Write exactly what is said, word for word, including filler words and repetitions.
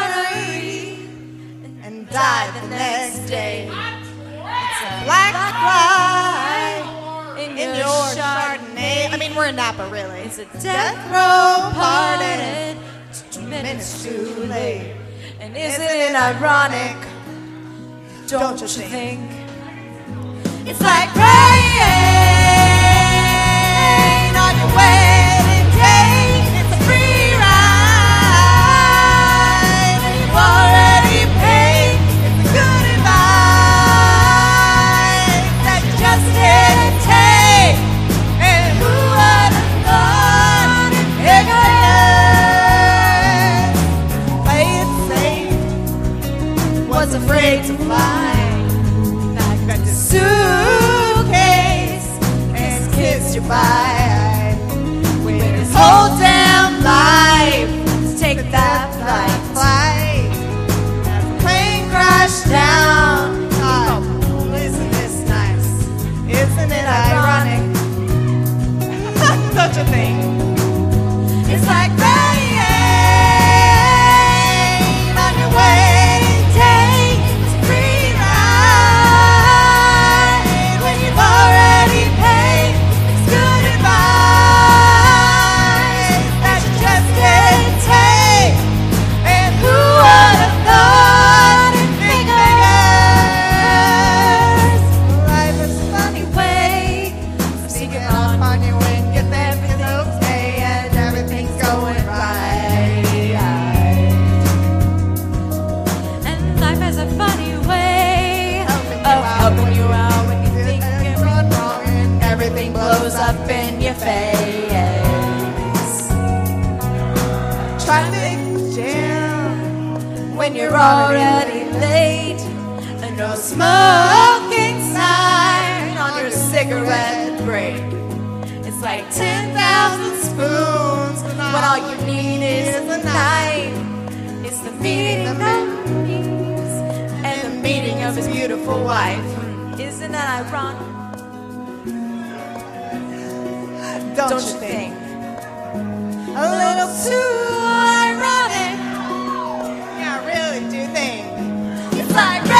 artery and die the next day. It's a black fly in your Chardonnay. I mean, we're in Napa, really. It's a death row pardon. Two minutes too late. And isn't it ironic? Don't you think? It's like rain on your wedding day. It's a free ride, and you've already paid. It's a good advice that you just didn't take. And who would have thought ignorance, play it safe, was afraid to fly? Got the suitcase and kissed you bye. Waited his whole damn life to take that flight. flight. As the plane crashed down. God, isn't this nice? Isn't it ironic? Don't you think? It's like rain on your wedding day. It's a free ride when you've already paid. It's good advice that you just didn't take. And who would have thought it figures? Life is a funny way of sneaking off on you when you think it's okay and everything's going right. And life has a funny way of helping you out when you think you're wrong and everything blows up in your face. Traffic jam when you're already late. And no smoking sign on your cigarette break. It's like ten thousand spoons when all you need is a knife. It's the meeting of enemies and the meeting of his beautiful wife. Isn't that ironic? Don't, Don't you think? A little too ironic. Yeah, I really do think. It's like